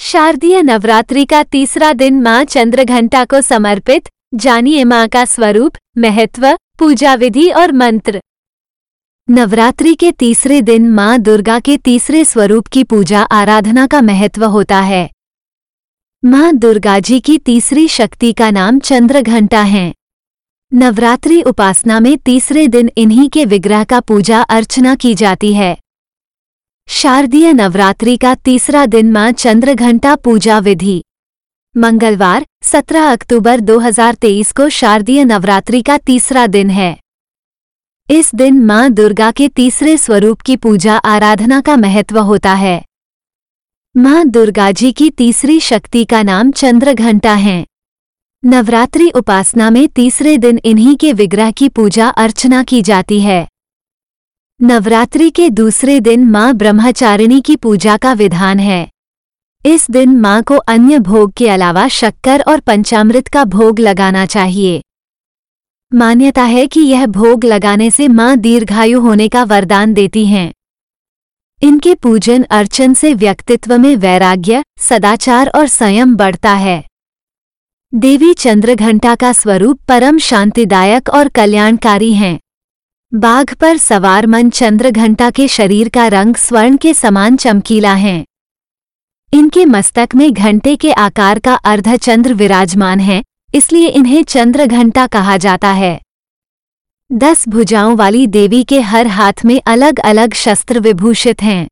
शारदीय नवरात्रि का तीसरा दिन मां चंद्रघंटा को समर्पित। जानिए मां का स्वरूप, महत्व, पूजा विधि और मंत्र। नवरात्रि के तीसरे दिन मां दुर्गा के तीसरे स्वरूप की पूजा आराधना का महत्व होता है। मां दुर्गा जी की तीसरी शक्ति का नाम चंद्रघंटा है। नवरात्रि उपासना में तीसरे दिन इन्हीं के विग्रह का पूजा अर्चना की जाती है। शारदीय नवरात्रि का तीसरा दिन मां चंद्रघंटा पूजा विधि। मंगलवार 17 अक्टूबर 2023 को शारदीय नवरात्रि का तीसरा दिन है। इस दिन मां दुर्गा के तीसरे स्वरूप की पूजा आराधना का महत्व होता है। मां दुर्गा जी की तीसरी शक्ति का नाम चंद्रघंटा है। नवरात्रि उपासना में तीसरे दिन इन्हीं के विग्रह की पूजा अर्चना की जाती है। नवरात्रि के दूसरे दिन मां ब्रह्मचारिणी की पूजा का विधान है। इस दिन मां को अन्य भोग के अलावा शक्कर और पंचामृत का भोग लगाना चाहिए। मान्यता है कि यह भोग लगाने से मां दीर्घायु होने का वरदान देती हैं। इनके पूजन अर्चन से व्यक्तित्व में वैराग्य, सदाचार और संयम बढ़ता है। देवी चंद्रघंटा का स्वरूप परम शांतिदायक और कल्याणकारी हैं। बाघ पर सवार मन चंद्रघंटा के शरीर का रंग स्वर्ण के समान चमकीला है। इनके मस्तक में घंटे के आकार का अर्धचंद्र विराजमान है, इसलिए इन्हें चंद्रघंटा कहा जाता है। 10 भुजाओं वाली देवी के हर हाथ में अलग अलग शस्त्र विभूषित हैं।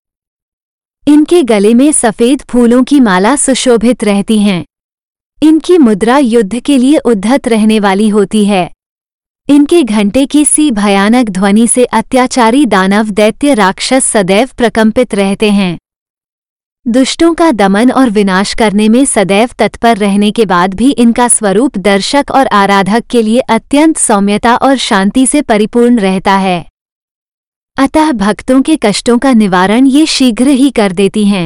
इनके गले में सफेद फूलों की माला सुशोभित रहती हैं। इनकी मुद्रा युद्ध के लिए उद्धत रहने वाली होती है। इनके घंटे की सी भयानक ध्वनि से अत्याचारी दानव दैत्य राक्षस सदैव प्रकंपित रहते हैं। दुष्टों का दमन और विनाश करने में सदैव तत्पर रहने के बाद भी इनका स्वरूप दर्शक और आराधक के लिए अत्यंत सौम्यता और शांति से परिपूर्ण रहता है। अतः भक्तों के कष्टों का निवारण ये शीघ्र ही कर देती हैं।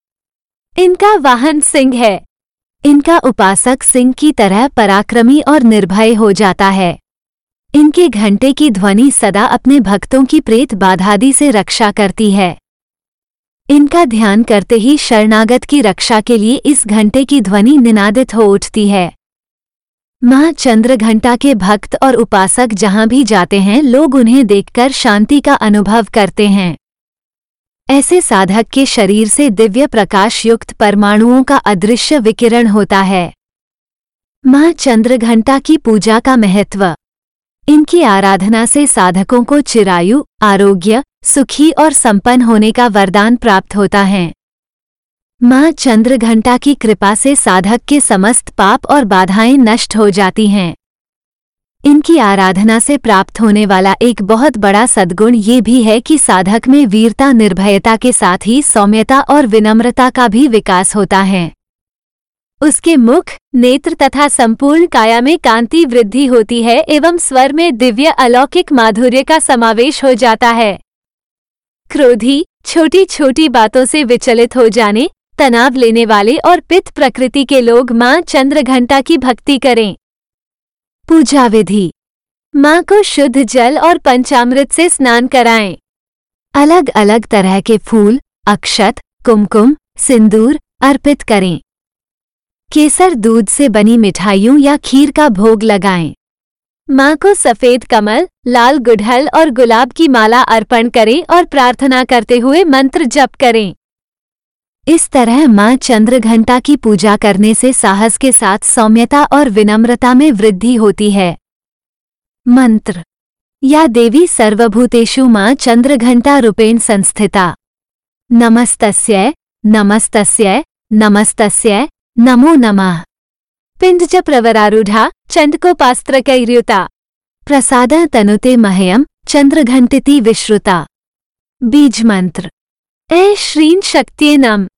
इनका वाहन सिंह है। इनका उपासक सिंह की तरह पराक्रमी और निर्भय हो जाता है। इनके घंटे की ध्वनि सदा अपने भक्तों की प्रेत बाधादि से रक्षा करती है। इनका ध्यान करते ही शरणागत की रक्षा के लिए इस घंटे की ध्वनि निनादित हो उठती है। मां चंद्रघंटा के भक्त और उपासक जहां भी जाते हैं, लोग उन्हें देखकर शांति का अनुभव करते हैं। ऐसे साधक के शरीर से दिव्य प्रकाश युक्त परमाणुओं का अदृश्य विकिरण होता है। मां चंद्रघंटा की पूजा का महत्व। इनकी आराधना से साधकों को चिरायु, आरोग्य, सुखी और संपन्न होने का वरदान प्राप्त होता है। मां चंद्रघंटा की कृपा से साधक के समस्त पाप और बाधाएं नष्ट हो जाती हैं। इनकी आराधना से प्राप्त होने वाला एक बहुत बड़ा सद्गुण ये भी है कि साधक में वीरता, निर्भयता के साथ ही सौम्यता और विनम्रता का भी विकास होता है। उसके मुख, नेत्र तथा संपूर्ण काया में कांति वृद्धि होती है एवं स्वर में दिव्य अलौकिक माधुर्य का समावेश हो जाता है। क्रोधी, छोटी छोटी बातों से विचलित हो जाने, तनाव लेने वाले और पित्त प्रकृति के लोग मां चंद्रघंटा की भक्ति करें। पूजा विधि। मां को शुद्ध जल और पंचामृत से स्नान कराएं। अलग अलग तरह के फूल, अक्षत, कुमकुम, सिंदूर अर्पित करें। केसर दूध से बनी मिठाइयों या खीर का भोग लगाएं। मां को सफेद कमल, लाल गुड़हल और गुलाब की माला अर्पण करें और प्रार्थना करते हुए मंत्र जप करें। इस तरह मां चंद्रघंटा की पूजा करने से साहस के साथ सौम्यता और विनम्रता में वृद्धि होती है। मंत्र। या देवी सर्वभूतेषु मां चंद्रघंटा रूपेण संस्थिता। नमस्तस्यै, नमस्तस्यै, नमस्तस्यै, नमो नमः। पिंडज प्रवरारूढ़ा चंडकोपास्त्रकैर्युता। प्रसादः तनुते मह्यं चंद्रघंटिति विश्रुता। बीज मंत्र। ऐं श्रीं शक्त्यै नमः।